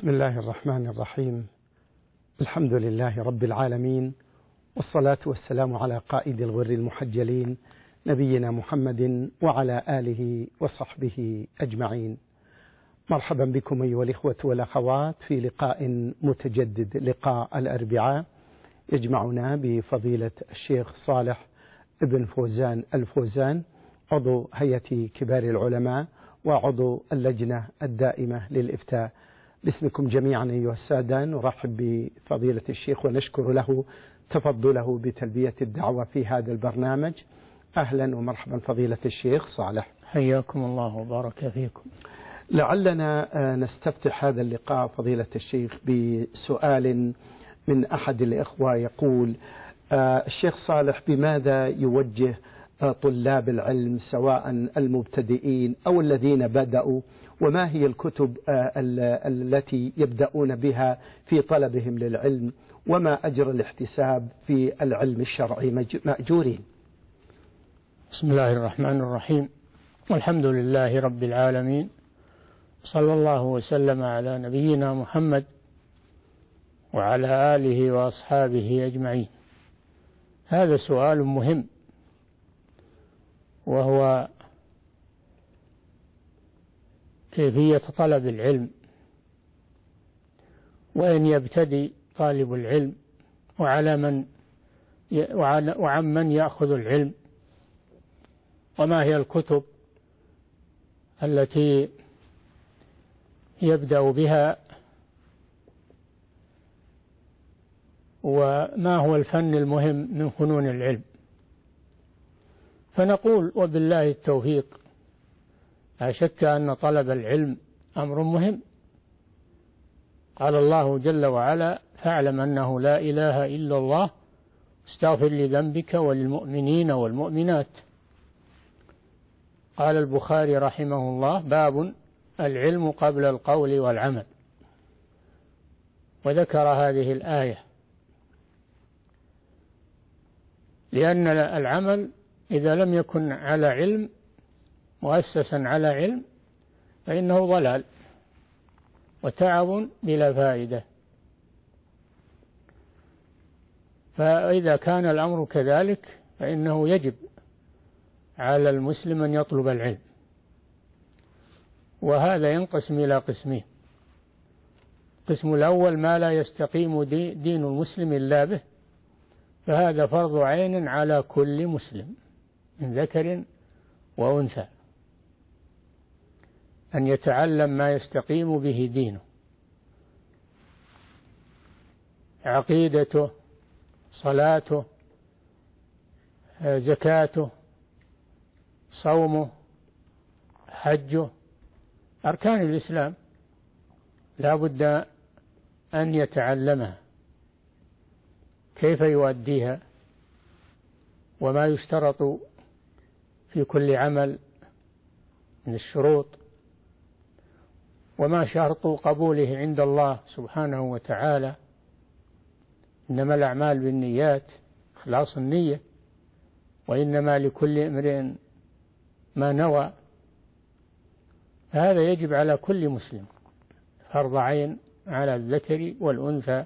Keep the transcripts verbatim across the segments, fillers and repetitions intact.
بسم الله الرحمن الرحيم. الحمد لله رب العالمين، والصلاة والسلام على قائد الغر المحجلين نبينا محمد وعلى آله وصحبه أجمعين. مرحبا بكم أيها الإخوة والأخوات في لقاء متجدد، لقاء الأربعاء يجمعنا بفضيلة الشيخ صالح ابن فوزان الفوزان، عضو هيئة كبار العلماء وعضو اللجنة الدائمة للإفتاء. باسمكم جميعا أيها السادة نرحب بفضيلة الشيخ ونشكر له تفضله بتلبية الدعوة في هذا البرنامج. أهلا ومرحبا فضيلة الشيخ صالح، حياكم الله وبارك فيكم. لعلنا نستفتح هذا اللقاء فضيلة الشيخ بسؤال من أحد الإخوة يقول: الشيخ صالح، بماذا يوجه طلاب العلم سواء المبتدئين أو الذين بدأوا، وما هي الكتب التي يبدأون بها في طلبهم للعلم، وما أجر الاحتساب في العلم الشرعي مأجورين؟ بسم الله الرحمن الرحيم، والحمد لله رب العالمين، صلى الله وسلم على نبينا محمد وعلى آله وأصحابه أجمعين. هذا سؤال مهم، وهو كيفية طلب العلم، وأن يبتدي طالب العلم، وعلى من وعن من يأخذ العلم، وما هي الكتب التي يبدأ بها، وما هو الفن المهم من فنون العلم. فنقول وبالله التوفيق، لا شك أن طلب العلم أمر مهم. قال الله جل وعلا: فاعلم أنه لا إله إلا الله استغفر لذنبك وللمؤمنين والمؤمنات. قال البخاري رحمه الله: باب العلم قبل القول والعمل، وذكر هذه الآية، لأن العمل إذا لم يكن على علم مؤسسا على علم فإنه ضلال وتعب بلا فائدة. فإذا كان الأمر كذلك فإنه يجب على المسلم أن يطلب العلم، وهذا ينقسم إلى قسمين: القسم الأول ما لا يستقيم دين المسلم إلا به، فهذا فرض عين على كل مسلم من ذكر وأنثى أن يتعلم ما يستقيم به دينه، عقيدته، صلاته، زكاته، صومه، حجه، أركان الإسلام لا بد أن يتعلمها، كيف يؤديها، وما يشترط في كل عمل من الشروط، وما شرط قبوله عند الله سبحانه وتعالى. إنما الأعمال بالنيات، إخلاص النية، وإنما لكل امرئ ما نوى. هذا يجب على كل مسلم، فرض عين على الذكر والأنثى،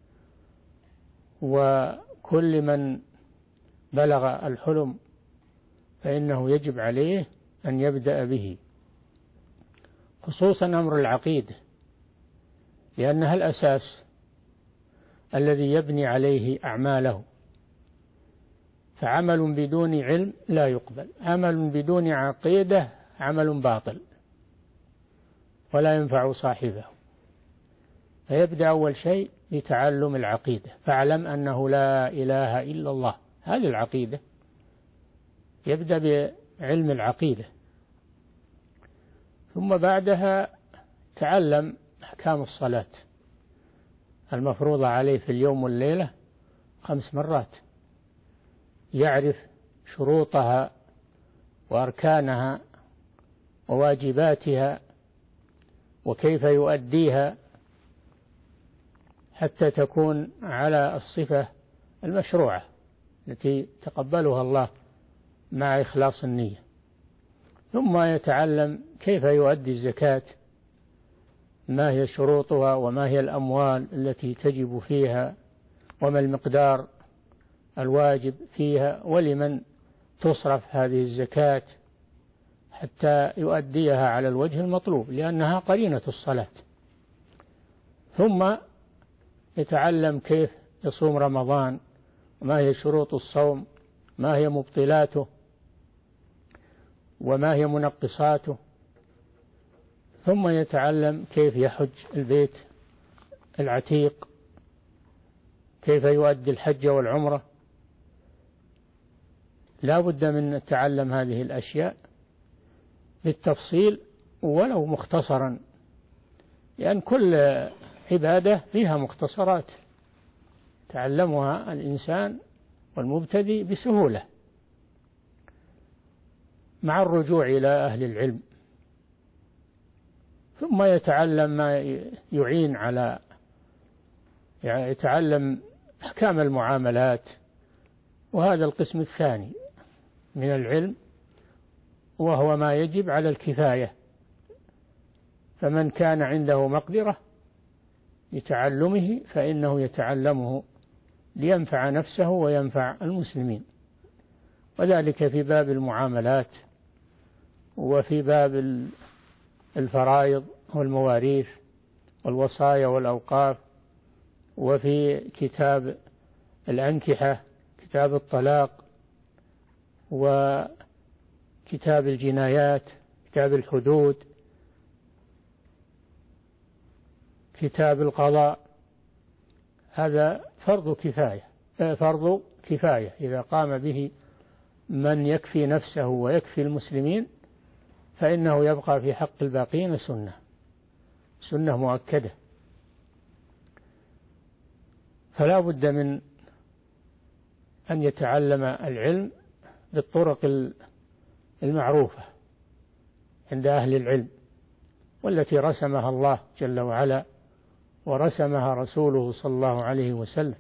وكل من بلغ الحلم فإنه يجب عليه أن يبدأ به، خصوصا أمر العقيدة، لأنها الأساس الذي يبني عليه أعماله. فعمل بدون علم لا يقبل، عمل بدون عقيدة عمل باطل ولا ينفع صاحبه. فيبدأ أول شيء بتعلم العقيدة، فاعلم أنه لا إله إلا الله، هذه العقيدة. يبدأ بعلم العقيدة، ثم بعدها تعلم أحكام الصلاة المفروضة عليه في اليوم والليلة خمس مرات، يعرف شروطها وأركانها وواجباتها وكيف يؤديها حتى تكون على الصفة المشروعة التي تقبلها الله مع إخلاص النية. ثم يتعلم كيف يؤدي الزكاة ما هي شروطها وما هي الأموال التي تجب فيها وما المقدار الواجب فيها ولمن تصرف هذه الزكاة حتى يؤديها على الوجه المطلوب، لأنها قرينة الصلاة. ثم يتعلم كيف يصوم رمضان، وما هي شروط الصوم، ما هي مبطلاته، وما هي منقصاته. ثم يتعلم كيف يحج البيت العتيق، كيف يؤدي الحج والعمرة. لا بد من تعلم هذه الأشياء بالتفصيل ولو مختصرا، لأن كل عبادة فيها مختصرات تعلمها الإنسان والمبتدئ بسهولة مع الرجوع إلى أهل العلم. ثم يتعلم ما يعين على يعني يتعلم أحكام المعاملات، وهذا القسم الثاني من العلم، وهو ما يجب على الكفاية. فمن كان عنده مقدرة لتعلمه فإنه يتعلمه لينفع نفسه وينفع المسلمين، وذلك في باب المعاملات، وفي باب الفرائض والمواريث والوصايا والأوقاف، وفي كتاب الأنكحة، كتاب الطلاق، وكتاب الجنايات، كتاب الحدود، كتاب القضاء. هذا فرض كفاية فرض كفاية إذا قام به من يكفي نفسه ويكفي المسلمين فإنه يبقى في حق الباقين سنة سنة مؤكدة. فلا بد من أن يتعلم العلم بالطرق المعروفة عند أهل العلم، والتي رسمها الله جل وعلا ورسمها رسوله صلى الله عليه وسلم.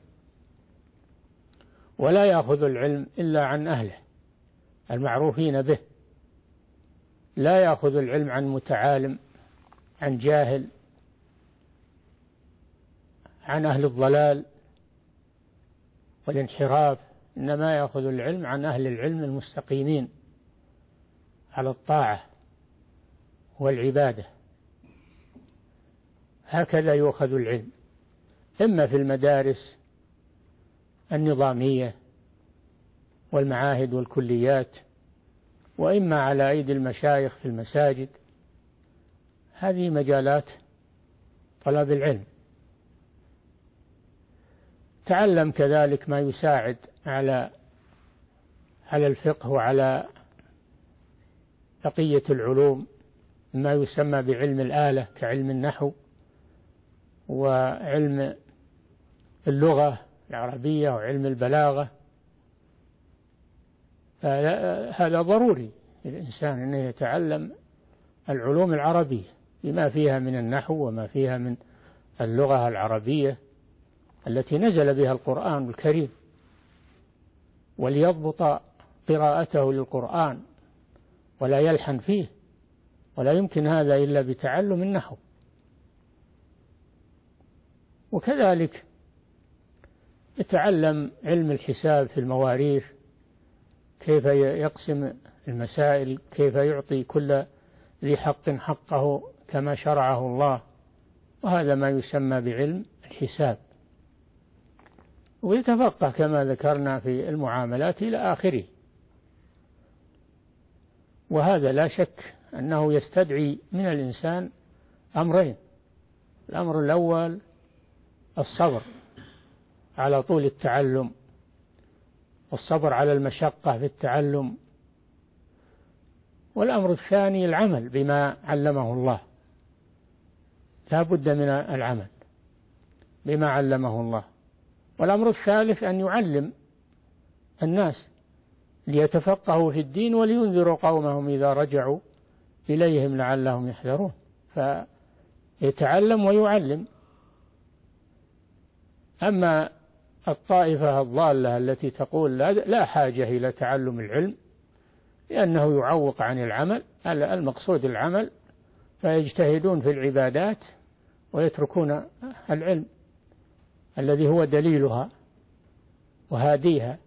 ولا يأخذ العلم إلا عن أهله المعروفين به، لا يأخذ العلم عن متعالم، عن جاهل، عن أهل الضلال والانحراف، إنما يأخذ العلم عن أهل العلم المستقيمين على الطاعة والعبادة. هكذا يؤخذ العلم، إما في المدارس النظامية والمعاهد والكليات، وإما على أيدي المشايخ في المساجد. هذه مجالات طلب العلم. تعلم كذلك ما يساعد على على الفقه وعلى بقية العلوم، ما يسمى بعلم الآلة كعلم النحو وعلم اللغة العربية وعلم البلاغة. هذا ضروري للإنسان أن يتعلم العلوم العربية بما فيها من النحو وما فيها من اللغة العربية التي نزل بها القرآن الكريم، وليضبط قراءته للقرآن ولا يلحن فيه، ولا يمكن هذا إلا بتعلم النحو. وكذلك يتعلم علم الحساب في المواريث، كيف يقسم المسائل، كيف يعطي كل ذي حق حقه كما شرعه الله، وهذا ما يسمى بعلم الحساب. ويتفقه كما ذكرنا في المعاملات إلى آخره. وهذا لا شك أنه يستدعي من الإنسان أمرين: الأمر الأول الصبر على طول التعلم، والصبر على المشقة في التعلم، والأمر الثاني العمل بما علمه الله. لا بد من العمل بما علمه الله. والأمر الثالث أن يعلم الناس ليتفقهوا في الدين ولينذروا قومهم إذا رجعوا إليهم لعلهم يحذرون. فيتعلم ويعلم. أما الطائفة الضالة التي تقول لا حاجة إلى تعلم العلم لأنه يعوق عن العمل، المقصود العمل، فيجتهدون في العبادات ويتركون العلم الذي هو دليلها وهاديها،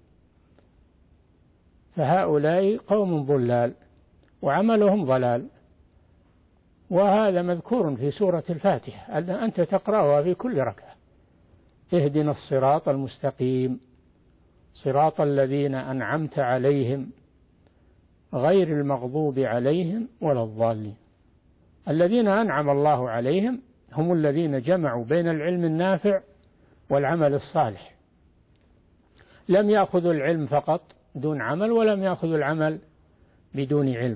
فهؤلاء قوم ضلال وعملهم ضلال. وهذا مذكور في سورة الفاتحة، أنت تقرأها في كل ركعة: اهدنا الصراط المستقيم صراط الذين أنعمت عليهم غير المغضوب عليهم ولا الضالين. الذين أنعم الله عليهم هم الذين جمعوا بين العلم النافع والعمل الصالح، لم يأخذوا العلم فقط دون عمل، ولم يأخذوا العمل بدون علم.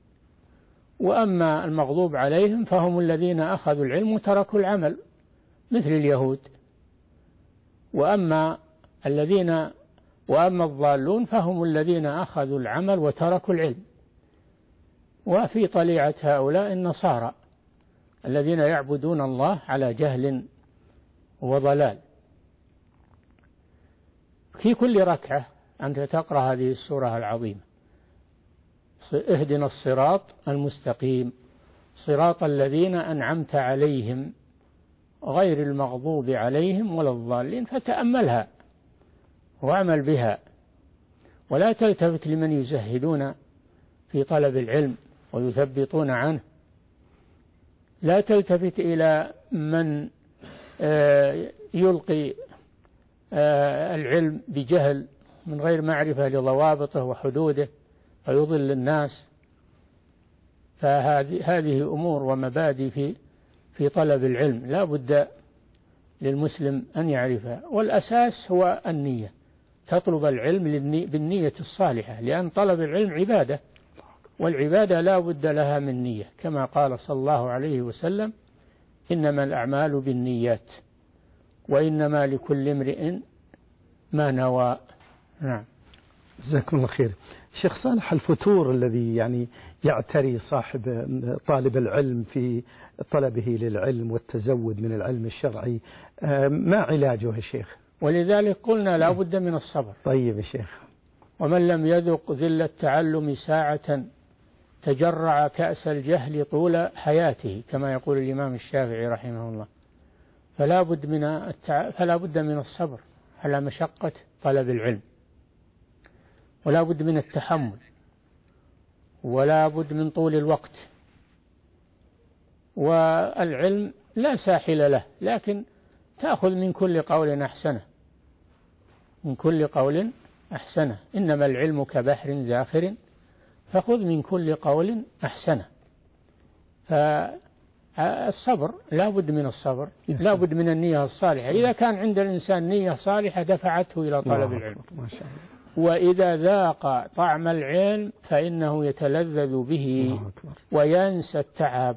وأما المغضوب عليهم فهم الذين أخذوا العلم وتركوا العمل مثل اليهود. وأما الذين وأما الضالون فهم الذين أخذوا العمل وتركوا العلم. وفي طليعة هؤلاء النصارى الذين يعبدون الله على جهل وضلال. في كل ركعة أنت تقرأ هذه السورة العظيمة: اهدنا الصراط المستقيم صراط الذين أنعمت عليهم غير المغضوب عليهم ولا الضالين. فتأملها واعمل بها، ولا تلتفت لمن يزهدون في طلب العلم ويثبطون عنه. لا تلتفت إلى من يلقي العلم بجهل من غير معرفة لضوابطه وحدوده فيضل الناس. فهذه هذه أمور ومبادئ في في طلب العلم لا بد للمسلم أن يعرفها. والأساس هو النية، تطلب العلم بالنية الصالحة، لأن طلب العلم عبادة، والعبادة لا بد لها من نية، كما قال صلى الله عليه وسلم: إنما الأعمال بالنيات وإنما لكل امرئ ما نوى. نعم. جزاكم الله خير. شيخ صالح، الفتور الذي يعني يعتري صاحب طالب العلم في طلبه للعلم والتزود من العلم الشرعي، ما علاجه يا شيخ؟ ولذلك قلنا لا بد من الصبر. طيب يا شيخ. ومن لم يذق ذل التعلم ساعة تجرع كأس الجهل طول حياته، كما يقول الإمام الشافعي رحمه الله. فلا بد من التع... فلا بد من الصبر على مشقة طلب العلم، ولا بد من التحمل، ولا بد من طول الوقت. والعلم لا ساحل له، لكن تأخذ من كل قول أحسنه، من كل قول أحسنه. إنما العلم كبحر زاخر فخذ من كل قول أحسنه. فالصبر لا بد من الصبر، لا بد من النية الصالحة. إذا كان عند الإنسان نية صالحة دفعته إلى طلب العلم. ما شاء الله. وإذا ذاق طعم العلم فإنه يتلذذ به وينسى التعب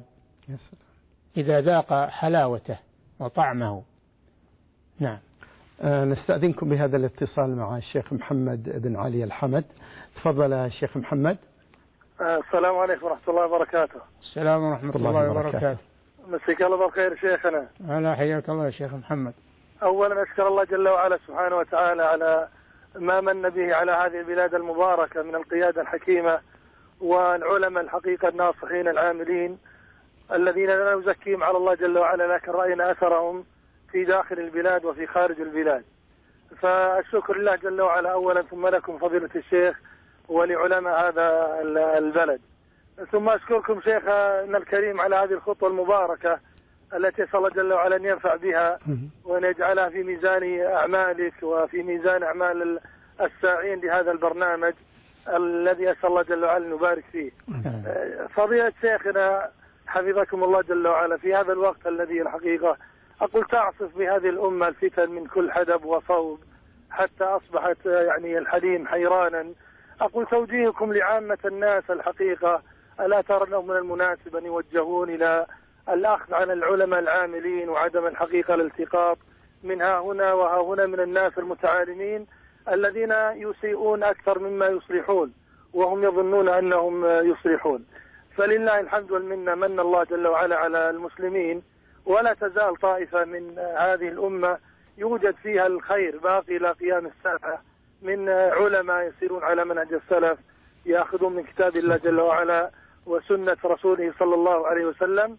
إذا ذاق حلاوته وطعمه. نعم. أه نستأذنكم بهذا الاتصال مع الشيخ محمد بن علي الحمد. تفضل يا شيخ محمد. السلام عليكم ورحمة الله وبركاته. السلام ورحمة الله, الله وبركاته. مسيك الله بالخير شيخنا. على حياك الله يا شيخ محمد. أولا أشكر الله جل وعلا سبحانه وتعالى على ما من به على هذه البلاد المباركة من القيادة الحكيمة والعلماء الحقيقة الناصحين العاملين الذين لا نزكيهم على الله جل وعلا، لكن رأينا أثرهم في داخل البلاد وفي خارج البلاد. فالشكر لله جل وعلا أولا، ثم لكم فضيلة الشيخ ولعلماء هذا البلد. ثم أشكركم شيخنا الكريم على هذه الخطوة المباركة التي أسأل الله جل وعلا أن ينفع بها وأن يجعلها في ميزان أعمالك وفي ميزان أعمال الساعين لهذا البرنامج الذي أسأل الله جل وعلا أن يبارك فيه. فضيلة شيخنا حفظكم الله جل وعلا، في هذا الوقت الذي الحقيقة أقول تعصف بهذه الأمة الفتن من كل حدب وصوب حتى أصبحت يعني الحليم حيرانا، أقول توجيهكم لعامة الناس الحقيقة ألا ترى أنه من المناسب أن يوجهون إلى الأخذ عن العلماء العاملين وعدم الحقيقة الالتقاط من ها هنا وها هنا من الناس المتعالمين الذين يسيئون أكثر مما يصلحون وهم يظنون أنهم يصلحون. فلله الحمد والمنة، من الله جل وعلا على المسلمين، ولا تزال طائفة من هذه الأمة يوجد فيها الخير باقي إلى قيام الساعة من علماء يسيرون على منهج السلف، يأخذون من كتاب الله جل وعلا وسنة رسوله صلى الله عليه وسلم،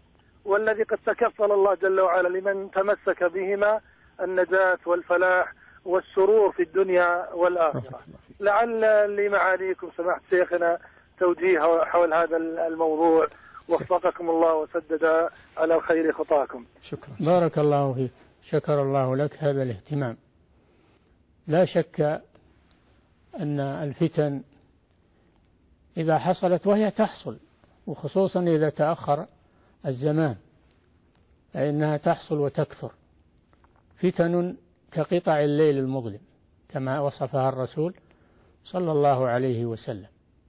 والذي قد تكفل الله جل وعلا لمن تمسك بهما النجاة والفلاح والسرور في الدنيا والآخرة. لعل لمعاليكم سماحة شيخنا توجيه حول هذا الموضوع، وفقكم الله وسدد على الخير خطاكم. شكرا. بارك الله فيك، شكر الله لك هذا الاهتمام. لا شك أن الفتن إذا حصلت، وهي تحصل وخصوصا إذا تأخر الزمان، فإنها تحصل وتكثر، فتن كقطع الليل المظلم كما وصفها الرسول صلى الله عليه وسلم.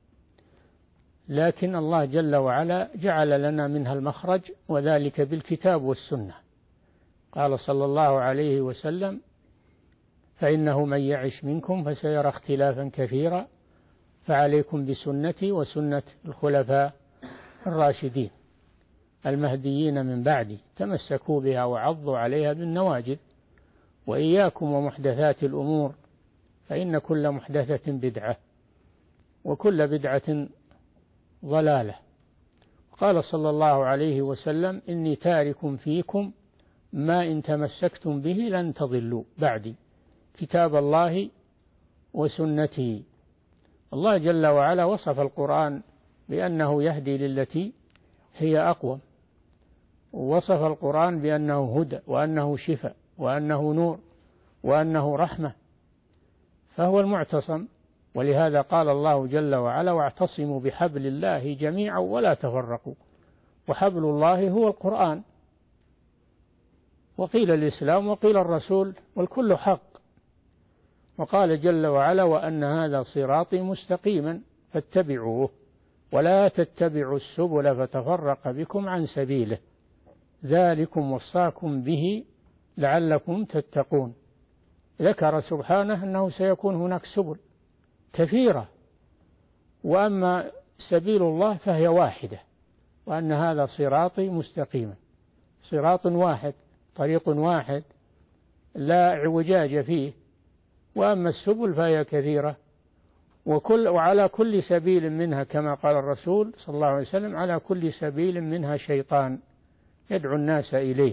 لكن الله جل وعلا جعل لنا منها المخرج، وذلك بالكتاب والسنة. قال صلى الله عليه وسلم: فإنه من يعش منكم فسيرى اختلافا كثيرا، فعليكم بسنتي وسنة الخلفاء الراشدين المهديين من بعدي، تمسكوا بها وعضوا عليها بالنواجذ، وإياكم ومحدثات الأمور، فإن كل محدثة بدعة وكل بدعة ضلالة. قال صلى الله عليه وسلم: إني تارك فيكم ما إن تمسكتم به لن تضلوا بعدي، كتاب الله وسنته. الله جل وعلا وصف القرآن بأنه يهدي للتي هي أقوم، ووصف القرآن بأنه هدى وأنه شفاء وأنه نور وأنه رحمة، فهو المعتصم. ولهذا قال الله جل وعلا: واعتصموا بحبل الله جميعا ولا تفرقوا، وحبل الله هو القرآن، وقيل الإسلام وقيل الرسول، والكل حق. وقال جل وعلا: وأن هذا صراطي مستقيما فاتبعوه ولا تتبعوا السبل فتفرق بكم عن سبيله، ذلكم وصاكم به لعلكم تتقون. ذكر سبحانه أنه سيكون هناك سبل كثيرة، وأما سبيل الله فهي واحدة، وأن هذا صراطي مستقيما، صراط واحد، طريق واحد لا اعوجاج فيه. وأما السبل فهي كثيرة، وكل وعلى كل سبيل منها كما قال الرسول صلى الله عليه وسلم: على كل سبيل منها شيطان يدعو الناس إليه.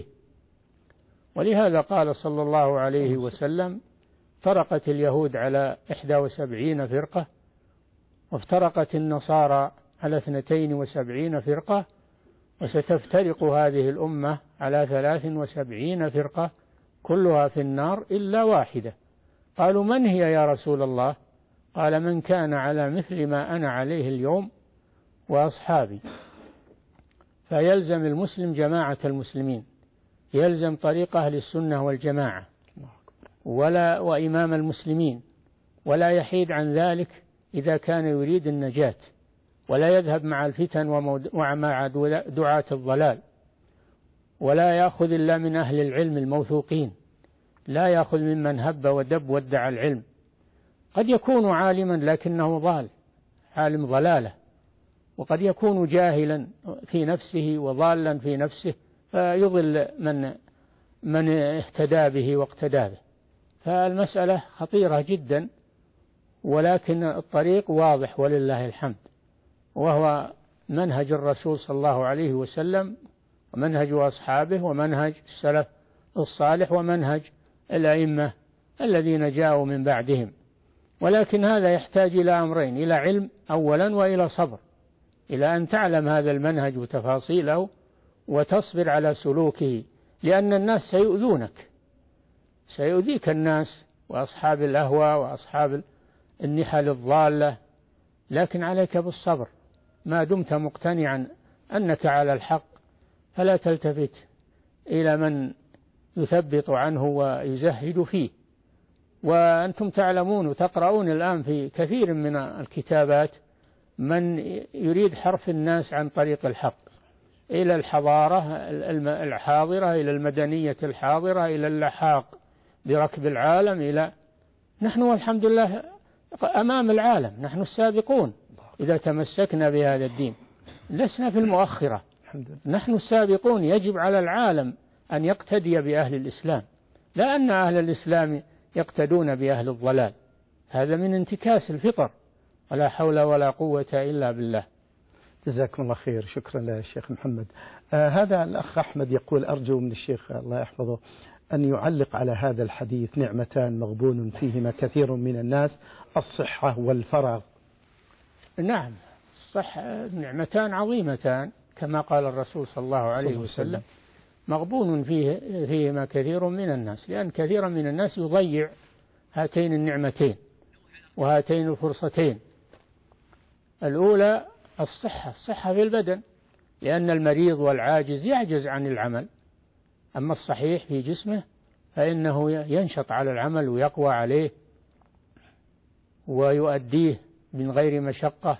ولهذا قال صلى الله عليه وسلم: افترقت اليهود على إحدى وسبعين فرقة، وافترقت النصارى على اثنتين وسبعين فرقة، وستفترق هذه الأمة على ثلاث وسبعين فرقة كلها في النار إلا واحدة. قالوا: من هي يا رسول الله؟ قال: من كان على مثل ما أنا عليه اليوم وأصحابي. فيلزم المسلم جماعة المسلمين، يلزم طريق أهل السنة والجماعة ولا وإمام المسلمين، ولا يحيد عن ذلك إذا كان يريد النجاة، ولا يذهب مع الفتن ومع دعاة الضلال، ولا يأخذ إلا من أهل العلم الموثوقين، لا يأخذ ممن هب ودب وادعى العلم. قد يكون عالما لكنه ضال، عالم ضلالة، وقد يكون جاهلا في نفسه وضالا في نفسه فيضل من من اهتدى به واقتدى به. فالمسألة خطيرة جدا، ولكن الطريق واضح ولله الحمد، وهو منهج الرسول صلى الله عليه وسلم ومنهج أصحابه ومنهج السلف الصالح ومنهج الأئمة الذين جاءوا من بعدهم. ولكن هذا يحتاج إلى أمرين: إلى علم أولا، وإلى صبر، إلى أن تعلم هذا المنهج وتفاصيله وتصبر على سلوكه، لأن الناس سيؤذونك، سيؤذيك الناس وأصحاب الأهواء وأصحاب النحل الضالة، لكن عليك بالصبر ما دمت مقتنعا أنك على الحق، فلا تلتفت إلى من يثبط عنه ويزهد فيه. وأنتم تعلمون وتقرؤون الآن في كثير من الكتابات من يريد حرف الناس عن طريق الحق إلى الحضارة الحاضرة، إلى المدنية الحاضرة، إلى اللحاق بركب العالم، إلى نحن والحمد لله أمام العالم، نحن السابقون إذا تمسكنا بهذا الدين، لسنا في المؤخرة، نحن السابقون. يجب على العالم أن يقتدي بأهل الإسلام، لا أن أهل الإسلام يقتدون بأهل الضلال، هذا من انتكاس الفطر، ولا حول ولا قوة إلا بالله. جزاكم الله خير. شكرا للشيخ محمد. آه هذا الأخ أحمد يقول أرجو من الشيخ الله يحفظه أن يعلق على هذا الحديث: نعمتان مغبون فيهما كثير من الناس، الصحة والفراغ. نعم، الصحة نعمتان عظيمتان كما قال الرسول صلى الله عليه وسلم، مغبون فيه فيهما كثير من الناس، لأن كثيرا من الناس يضيع هاتين النعمتين وهاتين الفرصتين. الأولى الصحة، الصحة في البدن، لأن المريض والعاجز يعجز عن العمل، أما الصحيح في جسمه فإنه ينشط على العمل ويقوى عليه ويؤديه من غير مشقة.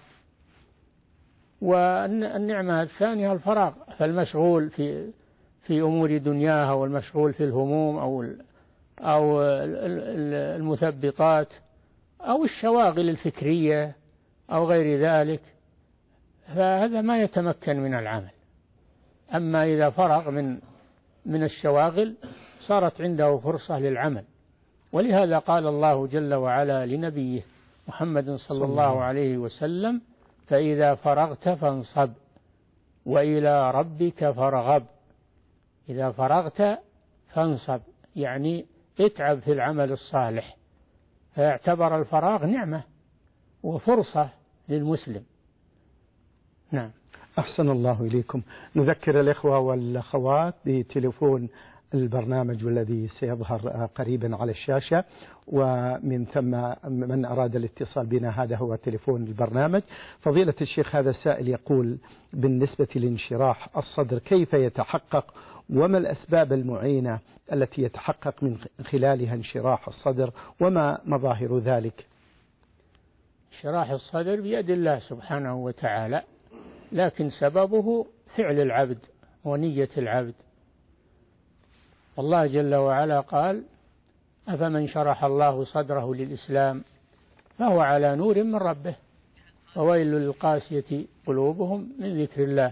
والنعمة الثانية الفراغ، فالمشغول في في أمور دنياها والمشغول في الهموم أو أو المثبطات أو الشواغل الفكرية أو غير ذلك، فهذا ما يتمكن من العمل. أما إذا فرغ من من الشواغل صارت عنده فرصة للعمل. ولهذا قال الله جل وعلا لنبيه محمد صلى الله عليه وسلم: فإذا فرغت فانصب وإلى ربك فارغب. إذا فرغت فانصب يعني اتعب في العمل الصالح، فيعتبر الفراغ نعمة وفرصة للمسلم. نعم. أحسن الله إليكم. نذكر الإخوة والأخوات بتليفون البرنامج والذي سيظهر قريبا على الشاشة، ومن ثم من أراد الاتصال بنا هذا هو تليفون البرنامج. فضيلة الشيخ، هذا السائل يقول: بالنسبة لانشراح الصدر كيف يتحقق، وما الأسباب المعينة التي يتحقق من خلالها انشراح الصدر، وما مظاهر ذلك؟ انشراح الصدر بيد الله سبحانه وتعالى، لكن سببه فعل العبد ونية العبد. الله جل وعلا قال: أفمن شرح الله صدره للإسلام فهو على نور من ربه وويل للقاسية قلوبهم من ذكر الله.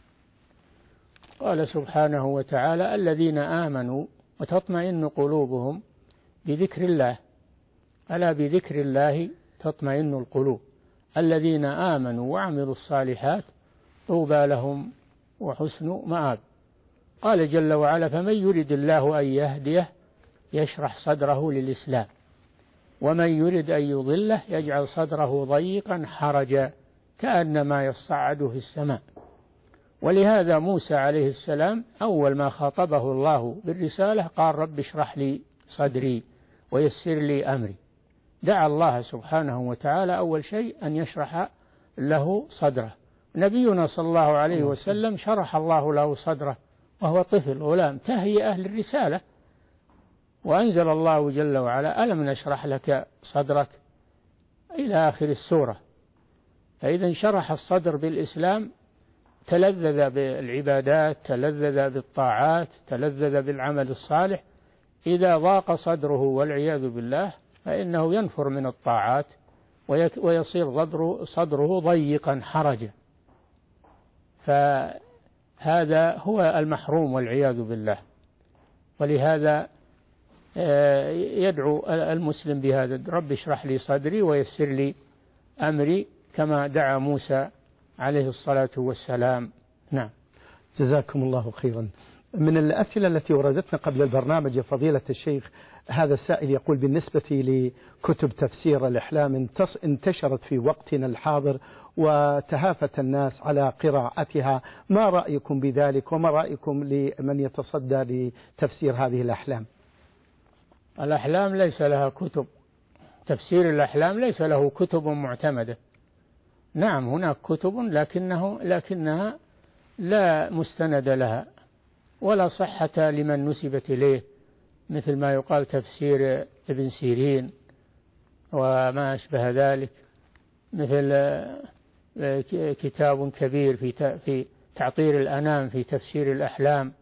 قال سبحانه وتعالى: الذين آمنوا وتطمئن قلوبهم بذكر الله، ألا بذكر الله تطمئن القلوب، الذين آمنوا وعملوا الصالحات طوبى لهم وحسن مآب. قال جل وعلا: فمن يرد الله أن يهديه يشرح صدره للإسلام، ومن يرد أن يضله يجعل صدره ضيقا حرجا كأنما يصعد في السماء. ولهذا موسى عليه السلام أول ما خاطبه الله بالرسالة قال: رب اشرح لي صدري ويسر لي أمري. دعا الله سبحانه وتعالى أول شيء أن يشرح له صدره. نبينا صلى الله عليه وسلم شرح الله له صدره وهو طفل غلام تهيئة للرسالة، وأنزل الله جل وعلا: ألم نشرح لك صدرك إلى آخر السورة. فإذا انشرح الصدر بالإسلام تلذذ بالعبادات، تلذذ بالطاعات، تلذذ بالعمل الصالح. إذا ضاق صدره والعياذ بالله فإنه ينفر من الطاعات ويصير صدره, صدره ضيقا حرجا، فهذا هو المحروم والعياذ بالله. ولهذا يدعو المسلم بهذا: رب اشرح لي صدري ويسر لي أمري، كما دعا موسى عليه الصلاة والسلام. نعم. جزاكم الله خيرا. من الأسئلة التي وردتنا قبل البرنامج يا فضيلة الشيخ، هذا السائل يقول: بالنسبة لكتب تفسير الأحلام انتشرت في وقتنا الحاضر وتهافت الناس على قراءتها، ما رأيكم بذلك، وما رأيكم لمن يتصدى لتفسير هذه الأحلام؟ الأحلام ليس لها كتب، تفسير الأحلام ليس له كتب معتمدة. نعم هناك كتب لكنه لكنها لا مستند لها ولا صحة لمن نسبت إليه، مثل ما يقال تفسير ابن سيرين وما أشبه ذلك، مثل كتاب كبير في في تعطير الأنام في تفسير الأحلام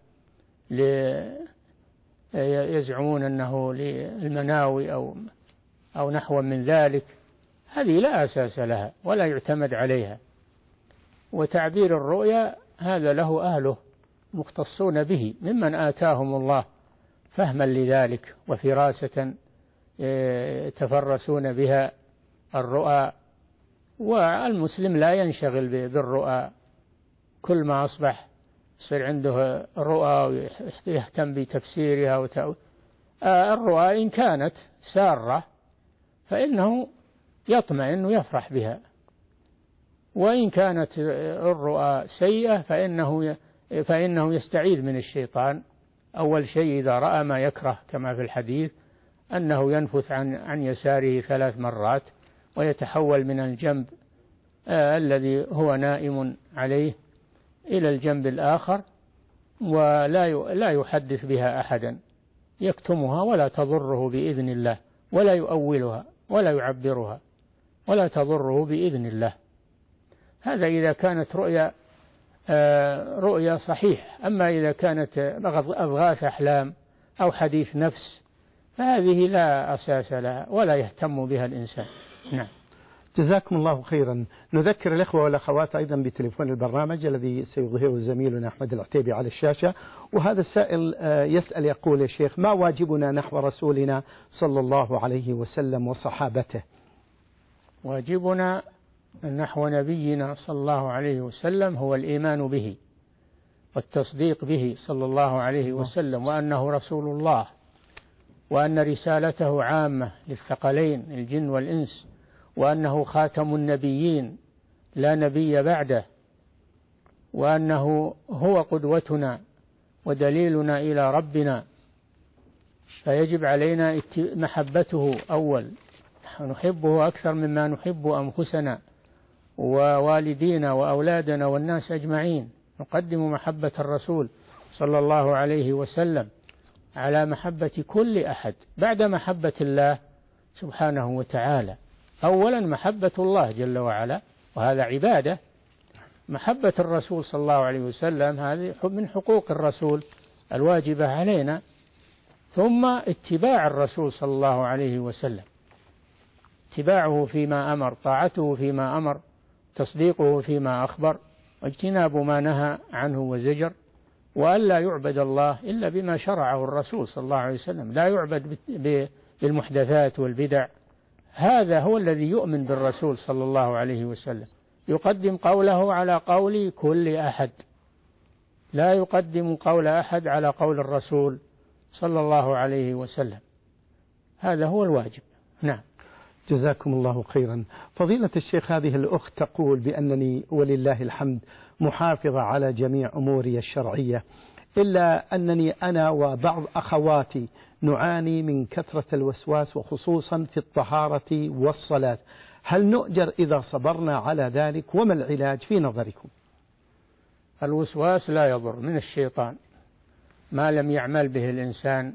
يزعمون أنه للمناوي أو أو نحو من ذلك. هذه لا أساس لها ولا يعتمد عليها. وتعبير الرؤيا هذا له أهله مختصون به ممن آتاهم الله فهما لذلك وفراسة يتفرسون بها الرؤى، والمسلم لا ينشغل بالرؤى كل ما أصبح يصير عنده رؤى ويهتم بتفسيرها وتأويل. الرؤى إن كانت سارة فإنه يطمئن ويفرح بها، وإن كانت الرؤى سيئة فإنه فإنه يستعيذ من الشيطان. أول شيء إذا رأى ما يكره كما في الحديث أنه ينفث عن عن يساره ثلاث مرات ويتحول من الجنب آه الذي هو نائم عليه إلى الجنب الآخر، ولا لا يحدث بها أحدا، يكتمها ولا تضره بإذن الله، ولا يؤولها ولا يعبرها، ولا تضره بإذن الله. هذا إذا كانت رؤيا آه رؤيا صحيح. أما إذا كانت أضغاث أحلام أو حديث نفس فهذه لا أساس لها ولا يهتم بها الإنسان. نعم. جزاكم الله خيرا. نذكر الإخوة والأخوات أيضا بتليفون البرنامج الذي سيظهره زميلنا أحمد العتيبي على الشاشة. وهذا السائل يسأل يقول: يا شيخ، ما واجبنا نحو رسولنا صلى الله عليه وسلم وصحابته؟ واجبنا نحو نبينا صلى الله عليه وسلم هو الإيمان به والتصديق به صلى الله عليه وسلم، وأنه رسول الله، وأن رسالته عامة للثقلين الجن والإنس، وأنه خاتم النبيين لا نبي بعده، وأنه هو قدوتنا ودليلنا إلى ربنا، فيجب علينا محبته أول. نحبه أكثر مما نحب أنفسنا ووالدينا وأولادنا والناس أجمعين. نقدم محبة الرسول صلى الله عليه وسلم على محبة كل أحد بعد محبة الله سبحانه وتعالى. أولا محبة الله جل وعلا، وهذا عبادة. محبة الرسول صلى الله عليه وسلم هذه من حقوق الرسول الواجبة علينا. ثم اتباع الرسول صلى الله عليه وسلم، اتباعه فيما أمر، طاعته فيما أمر، تصديقه فيما أخبر، واجتناب ما نهى عنه وزجر، وألا يعبد الله إلا بما شرعه الرسول صلى الله عليه وسلم، لا يعبد بالمحدثات والبدع. هذا هو الذي يؤمن بالرسول صلى الله عليه وسلم، يقدم قوله على قول كل أحد، لا يقدم قول أحد على قول الرسول صلى الله عليه وسلم. هذا هو الواجب. نعم. جزاكم الله خيرا. فضيلة الشيخ، هذه الأخت تقول بأنني ولله الحمد محافظة على جميع أموري الشرعية، إلا أنني أنا وبعض أخواتي نعاني من كثرة الوسواس، وخصوصا في الطهارة والصلاة. هل نؤجر إذا صبرنا على ذلك؟ وما العلاج في نظركم؟ الوسواس لا يضر، من الشيطان، ما لم يعمل به الإنسان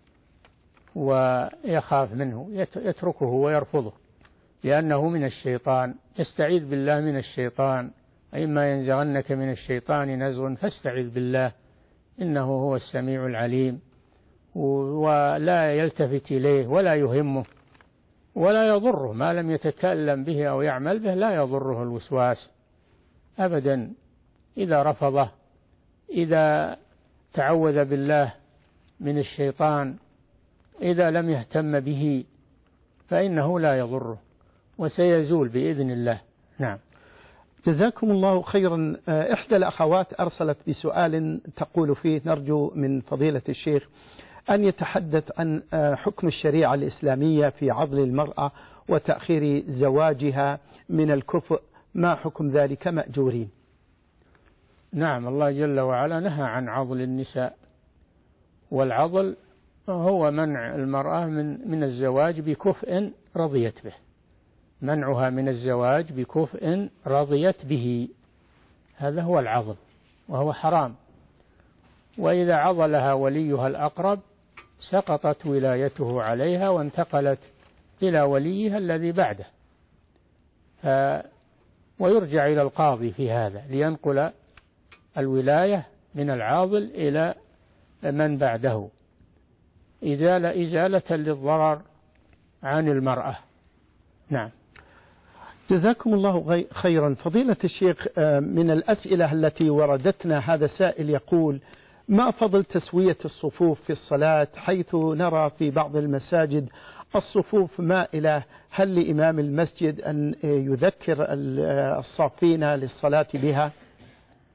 ويخاف منه يتركه ويرفضه، لأنه من الشيطان. استعيذ بالله من الشيطان، إما ينزغنك من الشيطان نزغ فاستعذ بالله إنه هو السميع العليم. ولا يلتفت إليه ولا يهمه ولا يضره، ما لم يتكلم به أو يعمل به لا يضره الوسواس أبدا. إذا رفضه، إذا تعوذ بالله من الشيطان، إذا لم يهتم به فإنه لا يضره وسيزول بإذن الله. نعم. جزاكم الله خيرا. إحدى الأخوات أرسلت بسؤال تقول فيه: نرجو من فضيلة الشيخ أن يتحدث عن حكم الشريعة الإسلامية في عضل المرأة وتأخير زواجها من الكفء، ما حكم ذلك مأجورين؟ نعم، الله جل وعلا نهى عن عضل النساء، والعضل هو منع المرأة من من الزواج بكفء رضيت به، منعها من الزواج بكفء رضيت به، هذا هو العضل وهو حرام. وإذا عضلها وليها الأقرب سقطت ولايته عليها وانتقلت إلى وليها الذي بعده، ف ويرجع إلى القاضي في هذا لينقل الولاية من العاضل إلى من بعده، إزالة إزالة للضرر عن المرأة. نعم. جزاكم الله خيرا. فضيلة الشيخ، من الأسئلة التي وردتنا هذا سائل يقول: ما فضل تسوية الصفوف في الصلاة، حيث نرى في بعض المساجد الصفوف مائلة؟ هل لإمام المسجد أن يذكر الصافين للصلاة بها؟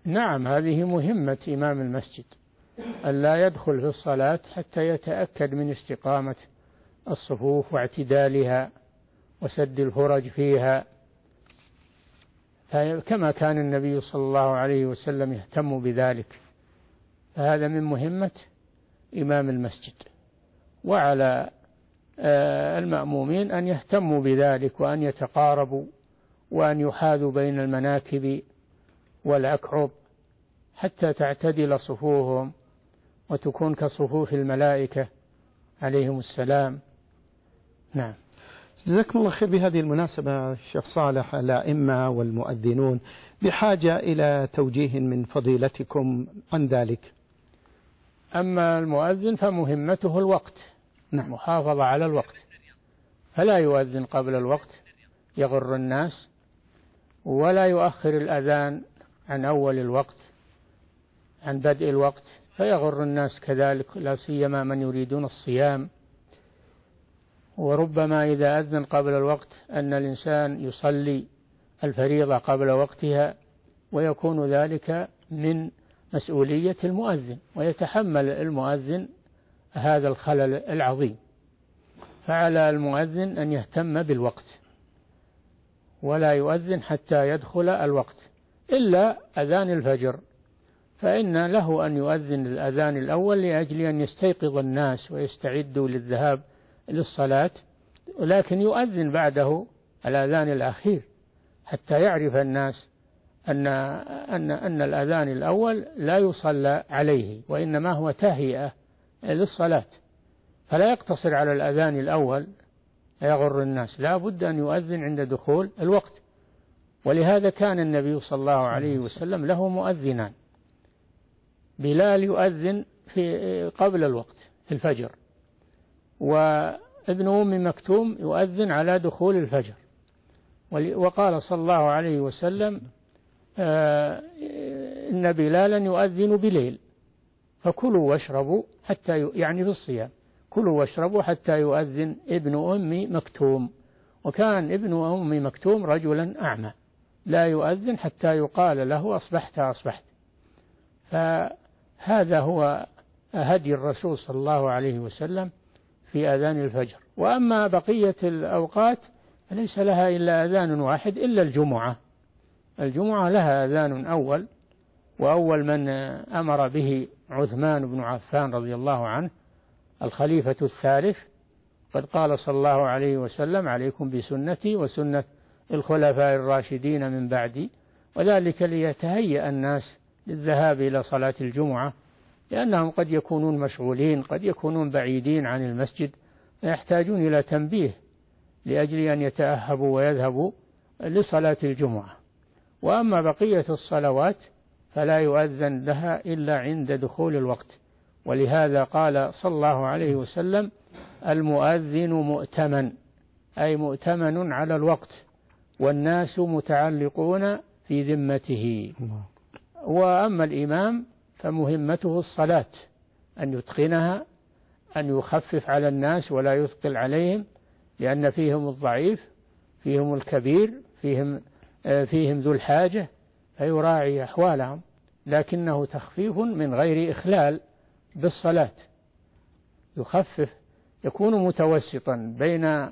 نعم، هذه مهمة إمام المسجد، ألا يدخل في الصلاة حتى يتأكد من استقامة الصفوف واعتدالها وسد الفرج فيها، كما كان النبي صلى الله عليه وسلم يهتم بذلك. فهذا من مهمة إمام المسجد، وعلى المأمومين أن يهتموا بذلك، وأن يتقاربوا، وأن يحاذوا بين المناكب والأكعب حتى تعتدل صفوفهم وتكون كصفوف الملائكة عليهم السلام. نعم. جزاكم الله خير. بهذه المناسبة الشيخ صالح، الأئمة والمؤذنون بحاجة إلى توجيه من فضيلتكم عن ذلك. أما المؤذن فمهمته الوقت، نعم، محافظة على الوقت، فلا يؤذن قبل الوقت يغر الناس، ولا يؤخر الأذان عن أول الوقت، عن بدء الوقت، فيغر الناس كذلك، لا سيما من يريدون الصيام. وربما إذا أذن قبل الوقت أن الإنسان يصلي الفريضة قبل وقتها، ويكون ذلك من مسؤولية المؤذن، ويتحمل المؤذن هذا الخلل العظيم. فعلى المؤذن أن يهتم بالوقت، ولا يؤذن حتى يدخل الوقت، إلا أذان الفجر، فإن له أن يؤذن الأذان الأول لأجل أن يستيقظ الناس ويستعدوا للذهاب للصلاة، ولكن يؤذن بعده الأذان الأخير حتى يعرف الناس أن أن أن الأذان الأول لا يصلى عليه، وإنما هو تهيئة للصلاة، فلا يقتصر على الأذان الأول يغر الناس، لا بد أن يؤذن عند دخول الوقت. ولهذا كان النبي صلى الله عليه وسلم له مؤذنان، بلال يؤذن في قبل الوقت في الفجر، وابن أم مكتوم يؤذن على دخول الفجر. وقال صلى الله عليه وسلم آه إن بلالا يؤذن بليل، فكلوا واشربوا حتى يعني في الصيام، كلوا واشربوا حتى يؤذن ابن أم مكتوم. وكان ابن أم مكتوم رجلا أعمى لا يؤذن حتى يقال له أصبحت أصبحت. فهذا هو هدي الرسول صلى الله عليه وسلم في أذان الفجر. وأما بقية الأوقات فليس لها إلا أذان واحد إلا الجمعة. الجمعة لها أذان أول، وأول من أمر به عثمان بن عفان رضي الله عنه الخليفة الثالث، قد قال صلى الله عليه وسلم عليكم بسنتي وسنة الخلفاء الراشدين من بعدي، وذلك ليتهيأ الناس للذهاب إلى صلاة الجمعة، لأنهم قد يكونون مشغولين، قد يكونون بعيدين عن المسجد، فيحتاجون إلى تنبيه لأجل أن يتأهبوا ويذهبوا لصلاة الجمعة. وأما بقية الصلوات فلا يؤذن لها إلا عند دخول الوقت. ولهذا قال صلى الله عليه وسلم المؤذن مؤتمن، أي مؤتمن على الوقت، والناس متعلقون في ذمته. وأما الإمام فمهمته الصلاة، أن يتقنها، أن يخفف على الناس ولا يثقل عليهم، لأن فيهم الضعيف، فيهم الكبير، فيهم فيهم ذو الحاجة، فيراعي أحوالهم، لكنه تخفيف من غير إخلال بالصلاة، يخفف، يكون متوسطا بين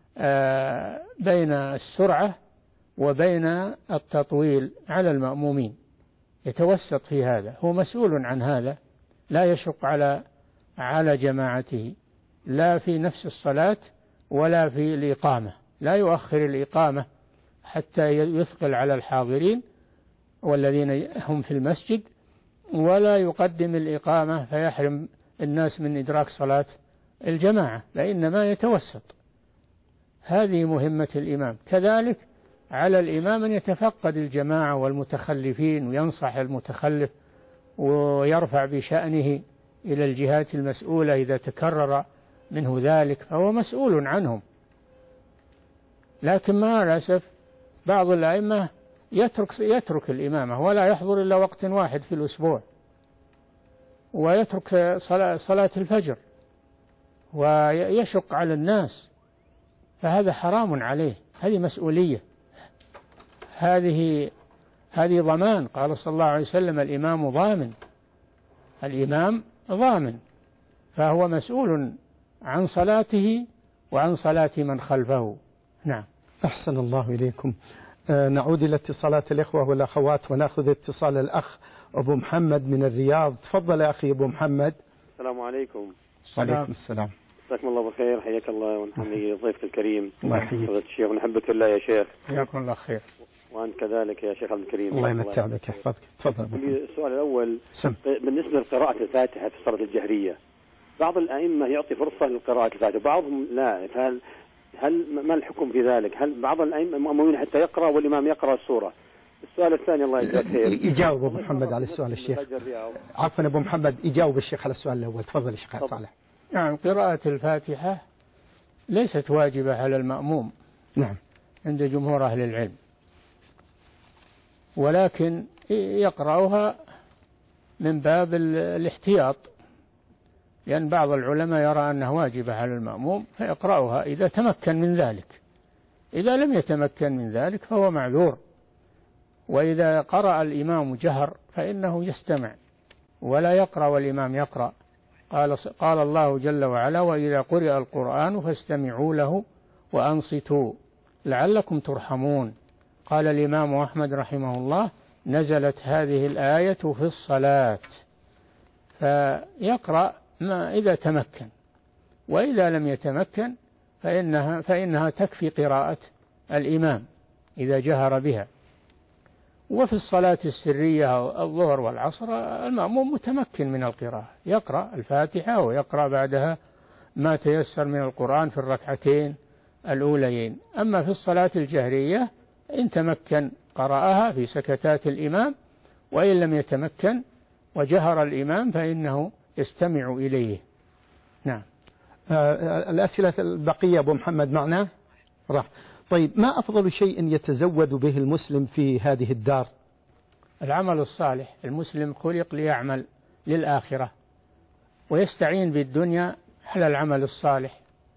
بين السرعة وبين التطويل على المأمومين، يتوسط في هذا، هو مسؤول عن هذا، لا يشق على على جماعته، لا في نفس الصلاة ولا في الإقامة، لا يؤخر الإقامة حتى يثقل على الحاضرين والذين هم في المسجد، ولا يقدم الإقامة فيحرم الناس من إدراك صلاة الجماعة، فإنما يتوسط. هذه مهمة الإمام. كذلك على الإمام أن يتفقد الجماعة والمتخلفين، وينصح المتخلف ويرفع بشأنه إلى الجهات المسؤولة إذا تكرر منه ذلك، فهو مسؤول عنهم. لكن مع الأسف بعض الأئمة يترك يترك الإمامة ولا يحضر إلا وقت واحد في الأسبوع، ويترك صلاة, صلاة الفجر ويشق على الناس، فهذا حرام عليه، هذه مسؤولية، هذه هذه ضمان. قال صلى الله عليه وسلم الإمام ضامن، الإمام ضامن، فهو مسؤول عن صلاته وعن صلاة من خلفه. نعم. أحسن الله إليكم. آه نعود إلى اتصالات الإخوة والأخوات ونأخذ اتصال الأخ أبو محمد من الرياض. تفضل يا أخي أبو محمد. السلام عليكم. وعليكم السلام. جزاكم الله بالخير، حياك الله ونحمي ضيفك الكريم. الله يحييك. فضيلة الشيخ ونحبك الله يا شيخ. حياكم الله خير. وأنت كذلك يا شيخ عبد الكريم. الله يمتع بك يحفظك. تفضل. السؤال الأول سم. بالنسبة لقراءة الفاتحة في الصلاة الجهرية، بعض الأئمة يعطي فرصة لقراءة الفاتحة وبعضهم لا، هل هل ما الحكم في ذلك؟ هل بعض الأئمة مأمومين حتى يقرأ والإمام يقرأ السورة؟ السؤال الثاني الله يجزاك خير. يجاوب أبو محمد على السؤال الشيخ. عفوا أبو محمد يجاوب الشيخ على السؤال الأول. تفضل يا شيخ صالح. نعم، قراءة الفاتحة ليست واجبة على المأموم. نعم. عند جمهور أهل العلم، ولكن يقرأها من باب الاحتياط، لأن بعض العلماء يرى أنها واجبة على المأموم فيقرأها إذا تمكن من ذلك. إذا لم يتمكن من ذلك فهو معذور. وإذا قرأ الإمام جهر فإنه يستمع ولا يقرأ والإمام يقرأ. قال, قال الله جل وعلا: وإذا قرئ القرآن فاستمعوا له وأنصتوا لعلكم ترحمون. قال الإمام أحمد رحمه الله: نزلت هذه الآية في الصلاة. فيقرأ ما إذا تمكن، وإذا لم يتمكن فإنها, فإنها تكفي قراءة الإمام إذا جهر بها. وفي الصلاة السرية الظهر والعصر المأموم متمكن من القراءة، يقرأ الفاتحة ويقرأ بعدها ما تيسر من القرآن في الركعتين الأوليين. أما في الصلاة الجهرية إن تمكن قرأها في سكتات الإمام، وإن لم يتمكن وجهر الإمام فإنه يستمع إليه. نعم. آه الأسئلة البقية أبو محمد معنا راح. طيب، ما أفضل شيء يتزود به المسلم في هذه الدار؟ العمل الصالح. المسلم خلق ليعمل للآخرة ويستعين بالدنيا على العمل الصالح،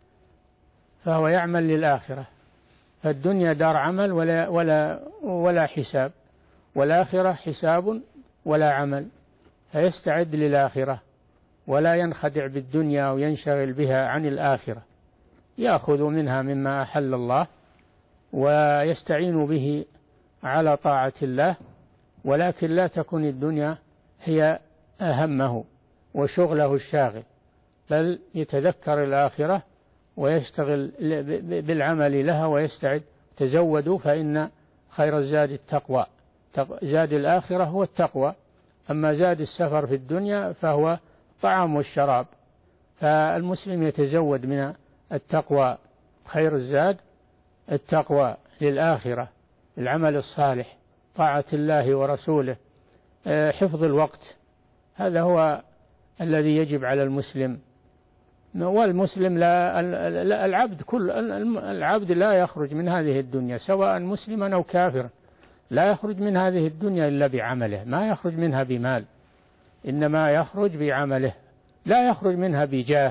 فهو يعمل للآخرة. فالدنيا دار عمل ولا, ولا, ولا حساب، والآخرة حساب ولا عمل، فيستعد للآخرة ولا ينخدع بالدنيا وينشغل بها عن الآخرة، يأخذ منها مما أحل الله ويستعين به على طاعة الله، ولكن لا تكن الدنيا هي أهمه وشغله الشاغل، بل يتذكر الآخرة ويشتغل بالعمل لها ويستعد. تزودوا فإن خير الزاد التقوى. زاد الآخرة هو التقوى، أما زاد السفر في الدنيا فهو طعام والشراب. فالمسلم يتزود من التقوى، خير الزاد التقوى للآخرة، العمل الصالح، طاعة الله ورسوله، حفظ الوقت. هذا هو الذي يجب على المسلم. والمسلم لا العبد كل العبد لا يخرج من هذه الدنيا سواء مسلما أو كافرا، لا يخرج من هذه الدنيا إلا بعمله، ما يخرج منها بمال، إنما يخرج بعمله، لا يخرج منها بجاه،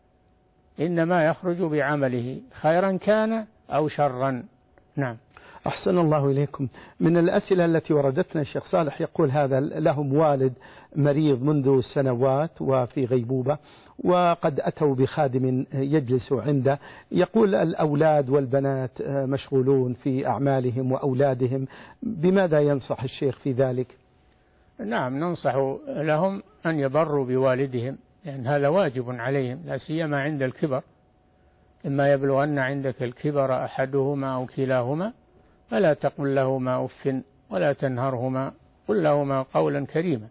إنما يخرج بعمله خيرا كان أو شرا. نعم. أحسن الله إليكم. من الأسئلة التي وردتنا الشيخ صالح يقول هذا: لهم والد مريض منذ سنوات وفي غيبوبة، وقد أتوا بخادم يجلس عنده، يقول الأولاد والبنات مشغولون في أعمالهم وأولادهم، بماذا ينصح الشيخ في ذلك؟ نعم، ننصح لهم أن يبروا بوالدهم، لأن هذا واجب عليهم، لا سيما عند الكبر. إما يبلغن عندك الكبر أحدهما أو كلاهما فلا تقل لهما أف ولا تنهرهما، قل لهما قولا كريما.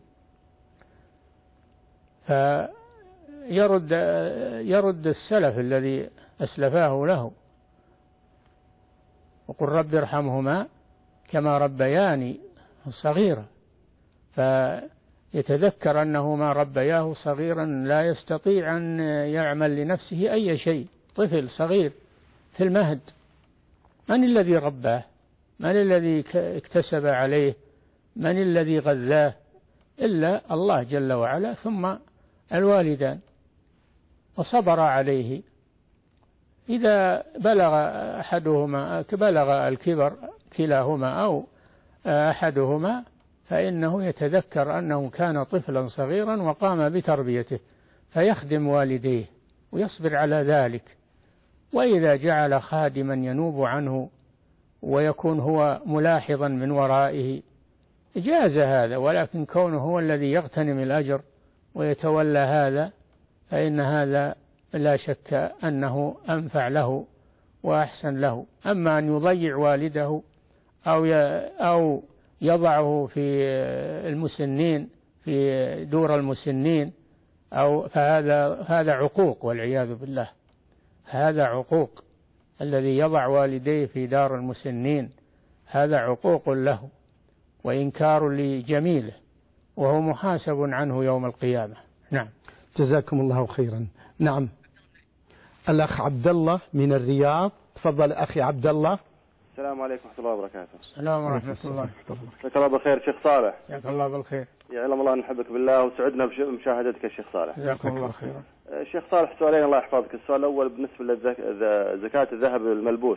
فيرد يرد السلف الذي أسلفاه له، وقل رب ارحمهما كما ربياني صغيرا. فيتذكر أنه ما ربياه صغيرا لا يستطيع أن يعمل لنفسه أي شيء، طفل صغير في المهد، من الذي رباه؟ من الذي اكتسب عليه؟ من الذي غذاه؟ إلا الله جل وعلا، ثم الوالدان، وصبر عليه. إذا بلغ أحدهما بلغ الكبر كلاهما أو أحدهما فإنه يتذكر أنه كان طفلا صغيرا وقام بتربيته فيخدم والديه ويصبر على ذلك. وإذا جعل خادما ينوب عنه ويكون هو ملاحظا من ورائه جاز هذا، ولكن كونه هو الذي يغتنم الأجر ويتولى هذا فإن هذا لا شك أنه أنفع له وأحسن له. أما أن يضيع والده أو أو يضعه في المسنين في دور المسنين أو فهذا هذا عقوق والعياذ بالله، هذا عقوق. الذي يضع والديه في دار المسنين هذا عقوق له وإنكار لجميله، وهو محاسب عنه يوم القيامة. نعم. جزاكم الله خيرا. نعم. الأخ عبد الله من الرياض، تفضل أخي عبد الله. السلام عليكم ورحمة الله وبركاته. السلام ورحمة الله. جزاك الله بالخير شيخ صالح. جزاك الله بالخير. يعلم الله أن نحبك بالله وسعدنا بمشاهدتك يا شيخ صالح. جزاكم الله خيرا. شيخ صالح سؤالين الله يحفظك. السؤال الأول بالنسبة لزكاة الذهب الملبوس.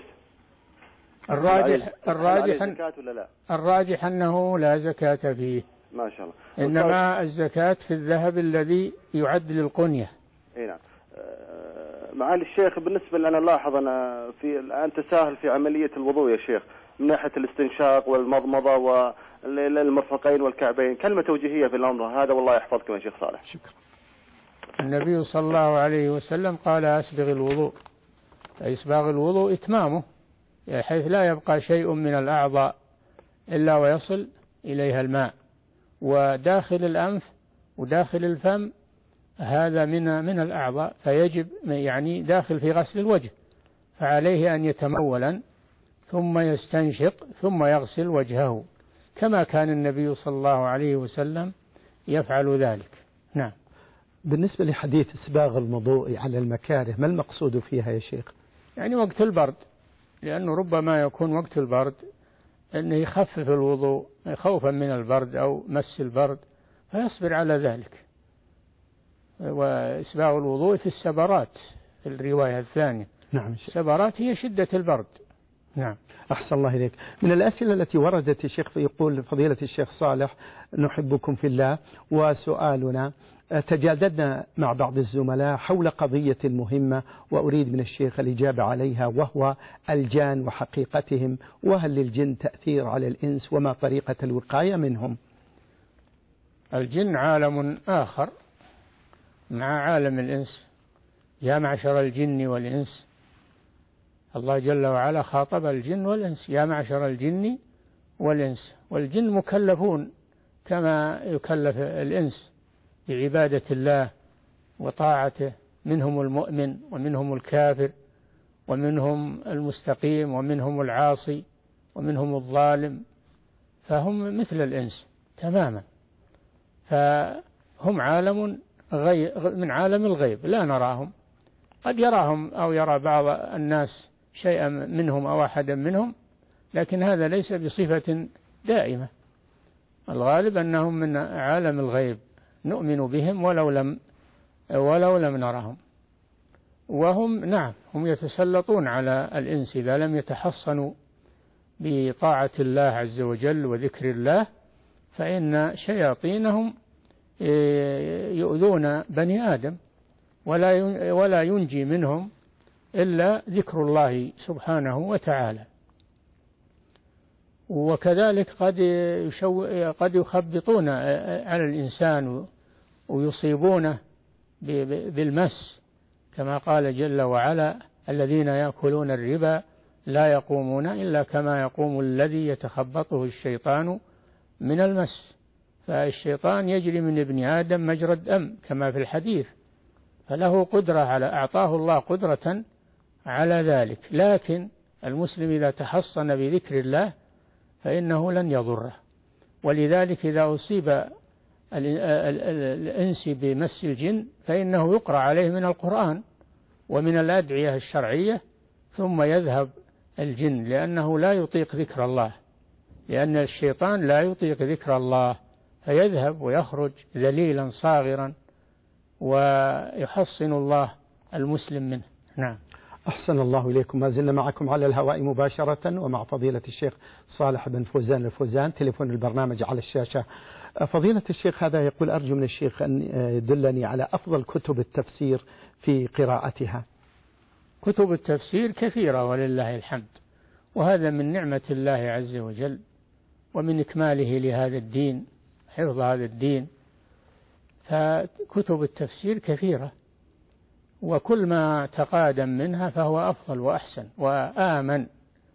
الراجح الراجح زكاة ولا لا؟ الراجح أنه لا زكاة فيه. ما شاء الله. إنما الزكاة في الذهب الذي يعد للقنية. اي نعم. معالي الشيخ بالنسبة لنا نلاحظ أنا في الآن تساهل في عملية الوضوء يا شيخ من ناحية الاستنشاق والمضمضة والمرفقين والكعبين، كلمة توجيهية في الأمر هذا والله يحفظكم يا شيخ صالح. شكرا. النبي صلى الله عليه وسلم قال أسبغ الوضوء، فإسباغ الوضوء إتمامه حيث لا يبقى شيء من الأعضاء إلا ويصل إليها الماء، وداخل الأنف وداخل الفم هذا من من الأعضاء، فيجب يعني داخل في غسل الوجه، فعليه أن يتمولا ثم يستنشق ثم يغسل وجهه كما كان النبي صلى الله عليه وسلم يفعل ذلك. نعم. بالنسبة لحديث إسباغ الوضوء على المكاره ما المقصود فيها يا شيخ؟ يعني وقت البرد، لأنه ربما يكون وقت البرد أنه يخفف الوضوء خوفا من البرد أو مس البرد فيصبر على ذلك. وإسباغ الوضوء في السبرات في الرواية الثانية. نعم. السبرات هي شدة البرد. نعم. أحسن الله إليك. من الأسئلة التي وردت يا شيخ فيقول فضيلة الشيخ صالح نحبكم في الله، وسؤالنا تجادلنا مع بعض الزملاء حول قضية مهمة وأريد من الشيخ الإجابة عليها، وهو الجان وحقيقتهم، وهل للجن تأثير على الإنس وما طريقة الوقاية منهم؟ الجن عالم آخر مع عالم الإنس. يا معشر الجن والإنس، الله جل وعلا خاطب الجن والإنس، يا معشر الجن والإنس، والجن مكلفون كما يكلف الإنس بعبادة الله وطاعته، منهم المؤمن ومنهم الكافر ومنهم المستقيم ومنهم العاصي ومنهم الظالم، فهم مثل الإنس تماما. فهم عالم غيب من عالم الغيب لا نراهم، قد يراهم أو يرى بعض الناس شيئا منهم أو أحدا منهم، لكن هذا ليس بصفة دائمة. الغالب أنهم من عالم الغيب نؤمن بهم ولو لم ولو لم نرهم. وهم نعم هم يتسلطون على الإنس إذا لم يتحصنوا بطاعة الله عز وجل وذكر الله، فإن شياطينهم يؤذون بني آدم ولا ولا ينجي منهم إلا ذكر الله سبحانه وتعالى. وكذلك قد يشو قد يخبطون على الإنسان ويصيبونه بالمس، كما قال جل وعلا الذين يأكلون الربا لا يقومون إلا كما يقوم الذي يتخبطه الشيطان من المس. فالشيطان يجري من ابن آدم مجرى الدم كما في الحديث، فله قدرة على أعطاه الله قدرة على ذلك، لكن المسلم إذا تحصن بذكر الله فإنه لن يضره. ولذلك إذا أصيب الإنس بمس الجن فإنه يقرأ عليه من القرآن ومن الأدعية الشرعية ثم يذهب الجن، لأنه لا يطيق ذكر الله، لأن الشيطان لا يطيق ذكر الله، فيذهب ويخرج ذليلا صاغرا ويحصن الله المسلم منه. نعم. أحسن الله إليكم. ما زلنا معكم على الهواء مباشرة ومع فضيلة الشيخ صالح بن فوزان الفوزان. تليفون البرنامج على الشاشة. فضيلة الشيخ هذا يقول: أرجو من الشيخ أن يدلني على أفضل كتب التفسير في قراءتها. كتب التفسير كثيرة ولله الحمد، وهذا من نعمة الله عز وجل ومن إكماله لهذا الدين، حفظ هذا الدين. فكتب التفسير كثيرة، وكل ما تقادم منها فهو أفضل وأحسن وآمن،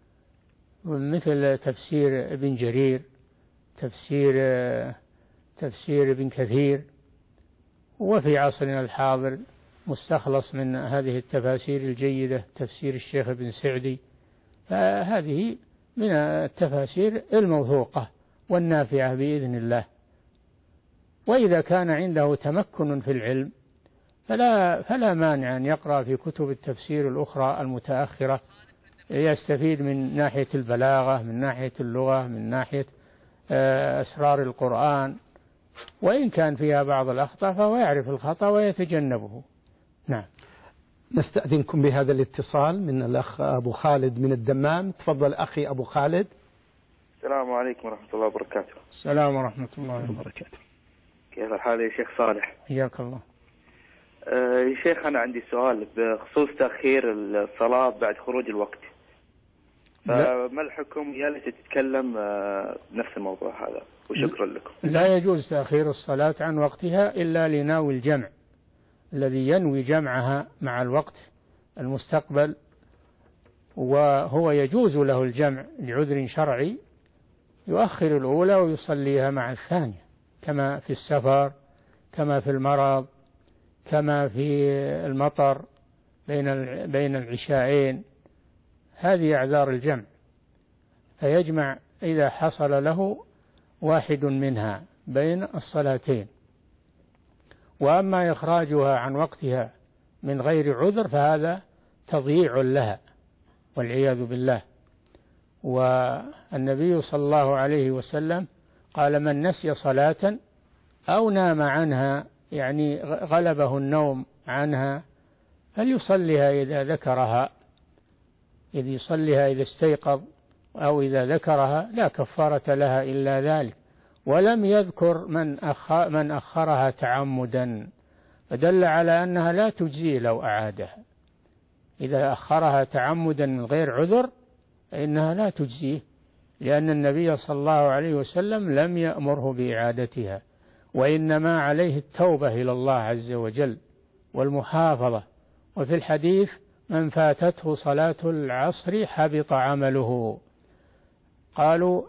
مثل تفسير ابن جرير، تفسير تفسير ابن كثير، وفي عصرنا الحاضر مستخلص من هذه التفاسير الجيدة تفسير الشيخ ابن سعدي. فهذه من التفاسير الموثوقة والنافعة بإذن الله. وإذا كان عنده تمكن في العلم فلا فلا مانع أن يقرأ في كتب التفسير الأخرى المتأخرة، يستفيد من ناحية البلاغة، من ناحية اللغة، من ناحية أسرار القرآن، وإن كان فيها بعض الأخطاء فهو يعرف الخطأ ويتجنبه. نعم. نستأذنكم بهذا الاتصال من الأخ أبو خالد من الدمام. تفضل أخي أبو خالد. السلام عليكم ورحمة الله وبركاته. السلام ورحمة الله وبركاته. كيف الحال يا شيخ صالح؟ حياك الله. أه يا شيخ، أنا عندي سؤال بخصوص تأخير الصلاة بعد خروج الوقت، فما الحكم؟ يا ليت تتكلم بنفس الموضوع هذا، وشكرا لكم. لا يجوز تأخير الصلاة عن وقتها إلا لناوي الجمع، الذي ينوي جمعها مع الوقت المستقبل، وهو يجوز له الجمع لعذر شرعي، يؤخر الأولى ويصليها مع الثانية، كما في السفر، كما في المرض، كما في المطر بين بين العشاءين. هذه أعذار الجمع، فيجمع إذا حصل له واحد منها بين الصلاتين. وأما إخراجها عن وقتها من غير عذر فهذا تضييع لها والعياذ بالله. والنبي صلى الله عليه وسلم قال: من نسي صلاة أو نام عنها، يعني غلبه النوم عنها، فليصليها إذا ذكرها، إذ يصليها إذا استيقظ أو إذا ذكرها، لا كفارة لها إلا ذلك. ولم يذكر من أخر من أخرها تعمدا، فدل على أنها لا تجزي لو أعادها. إذا أخرها تعمدا من غير عذر فإنها لا تجزيه، لأن النبي صلى الله عليه وسلم لم يأمره بإعادتها، وإنما عليه التوبة إلى الله عز وجل والمحافظة. وفي الحديث: من فاتته صلاة العصر حبط عمله. قالوا: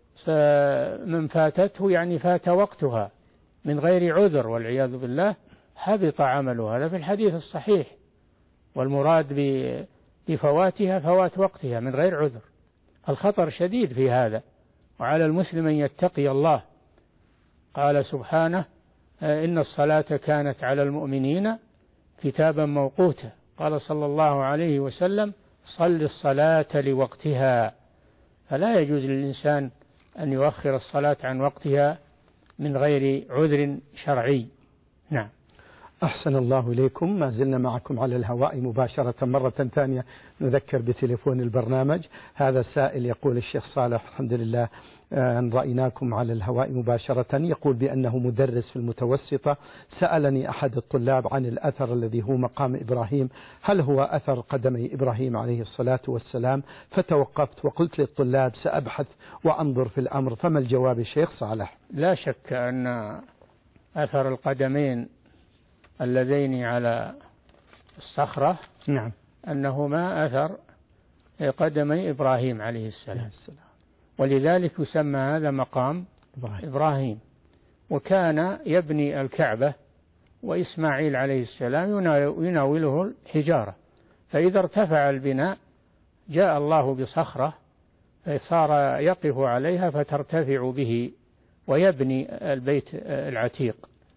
من فاتته يعني فات وقتها من غير عذر والعياذ بالله، حبط عمله. هذا في الحديث الصحيح، والمراد بفواتها فوات وقتها من غير عذر. الخطر شديد في هذا، وعلى المسلم أن يتقي الله. قال سبحانه: إن الصلاة كانت على المؤمنين كتابا موقوتا. قال صلى الله عليه وسلم: صل الصلاة لوقتها. فلا يجوز للإنسان أن يؤخر الصلاة عن وقتها من غير عذر شرعي. نعم. أحسن الله إليكم. ما زلنا معكم على الهواء مباشرة. مرة ثانية نذكر بتليفون البرنامج. هذا السائل يقول: الشيخ صالح، الحمد لله أن رأيناكم على الهواء مباشرة. يقول بأنه مدرس في المتوسطة. سألني أحد الطلاب عن الأثر الذي هو مقام إبراهيم، هل هو أثر قدمي إبراهيم عليه الصلاة والسلام؟ فتوقفت وقلت للطلاب سأبحث وأنظر في الأمر، فما الجواب الشيخ صالح؟ لا شك أن أثر القدمين اللذين على الصخرة نعم أنهما أثر قدمي إبراهيم عليه السلام، ولذلك يسمى هذا مقام إبراهيم. إبراهيم. وكان يبني الكعبة وإسماعيل عليه السلام يناوله الحجارة، فإذا ارتفع البناء جاء الله بصخرة فصار يقف عليها فترتفع به ويبني البيت العتيق،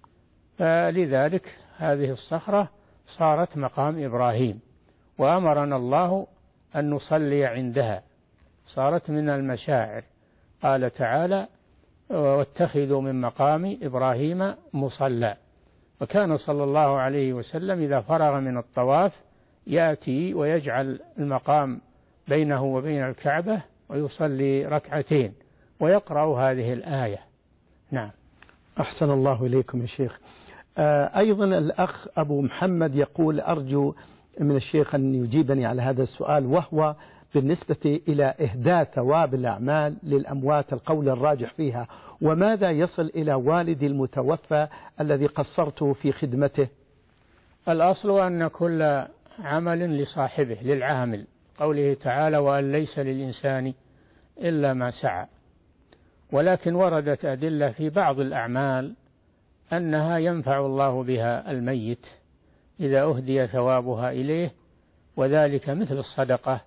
فلذلك هذه الصخرة صارت مقام إبراهيم، وأمرنا الله أن نصلي عندها، صارت من المشاعر. قال تعالى: واتخذوا من مقام إبراهيم مصلى. وكان صلى الله عليه وسلم إذا فرغ من الطواف يأتي ويجعل المقام بينه وبين الكعبة ويصلي ركعتين ويقرأ هذه الآية. نعم. أحسن الله إليكم يا شيخ. آه أيضا الأخ أبو محمد يقول أرجو من الشيخ أن يجيبني على هذا السؤال، وهو بالنسبة إلى إهداء ثواب الأعمال للأموات القول الراجح فيها، وماذا يصل إلى والدي المتوفى الذي قصرت في خدمته؟ الأصل أن كل عمل لصاحبه للعامل، قوله تعالى وأن ليس للإنسان إلا ما سعى. ولكن وردت أدلة في بعض الأعمال أنها ينفع الله بها الميت إذا أهدي ثوابها إليه، وذلك مثل الصدقة،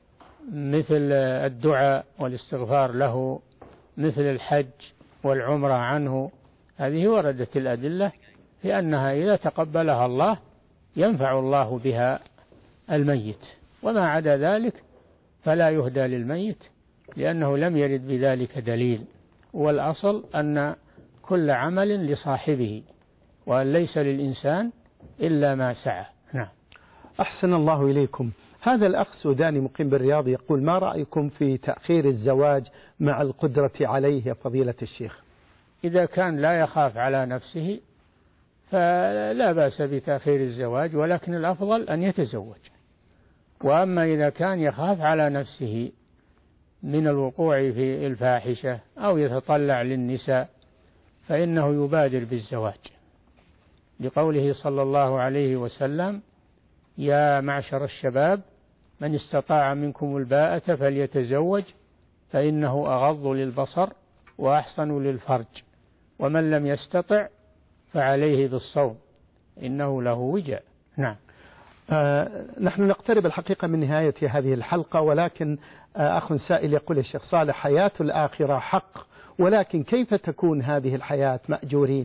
مثل الدعاء والاستغفار له، مثل الحج والعمرة عنه. هذه وردت الأدلة في أنها إذا تقبلها الله ينفع الله بها الميت، وما عدا ذلك فلا يهدى للميت لأنه لم يرد بذلك دليل. والأصل أن كل عمل لصاحبه، وأن ليس للإنسان إلا ما سعى. نعم. أحسن الله إليكم. هذا الأخ سوداني مقيم بالرياض يقول ما رأيكم في تأخير الزواج مع القدرة عليه يا فضيلة الشيخ؟ إذا كان لا يخاف على نفسه فلا بأس بتأخير الزواج، ولكن الأفضل أن يتزوج. وأما إذا كان يخاف على نفسه من الوقوع في الفاحشة أو يتطلع للنساء فإنه يبادر بالزواج، لقوله صلى الله عليه وسلم يا معشر الشباب من استطاع منكم الباءة فليتزوج فإنه أغض للبصر وأحسن للفرج، ومن لم يستطع فعليه بالصوم إنه له وجاء. نعم. آه نحن نقترب الحقيقة من نهاية هذه الحلقة، ولكن آه أخ سائل يقول يا شيخ صالح حياة الآخرة حق، ولكن كيف تكون هذه الحياة مأجورين؟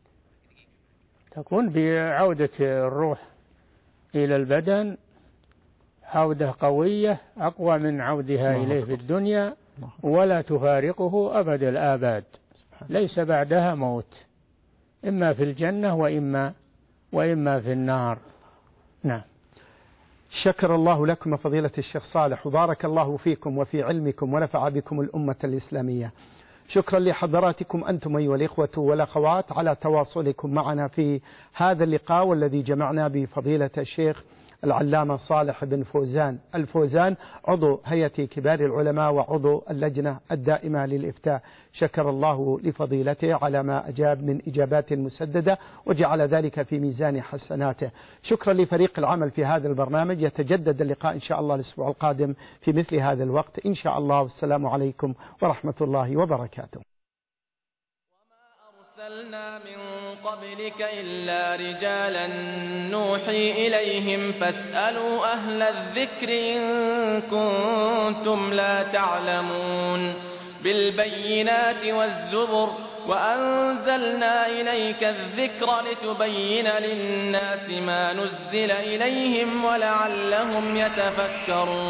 تكون بعودة الروح إلى البدن عودة قوية أقوى من عودها إليه في الدنيا، ولا تفارقه أبد الآباد، ليس بعدها موت، إما في الجنة وإما وإما في النار. نعم. شكر الله لكم فضيلة الشيخ صالح، وبارك الله فيكم وفي علمكم ونفع بكم الأمة الإسلامية. شكرا لحضراتكم أنتم أيها الإخوة والأخوات على تواصلكم معنا في هذا اللقاء، والذي جمعنا بفضيلة الشيخ العلامة صالح بن فوزان الفوزان عضو هيئة كبار العلماء وعضو اللجنة الدائمة للإفتاء. شكر الله لفضيلته على ما أجاب من إجابات مسددة وجعل ذلك في ميزان حسناته. شكرا لفريق العمل في هذا البرنامج. يتجدد اللقاء إن شاء الله الأسبوع القادم في مثل هذا الوقت إن شاء الله، والسلام عليكم ورحمة الله وبركاته. أرسلنا من قبلك إلا رجالا نوحي إليهم فاسألوا أهل الذكر إن كنتم لا تعلمون. بالبينات والزبر وأنزلنا إليك الذكر لتبين للناس ما نزل إليهم ولعلهم يتفكرون.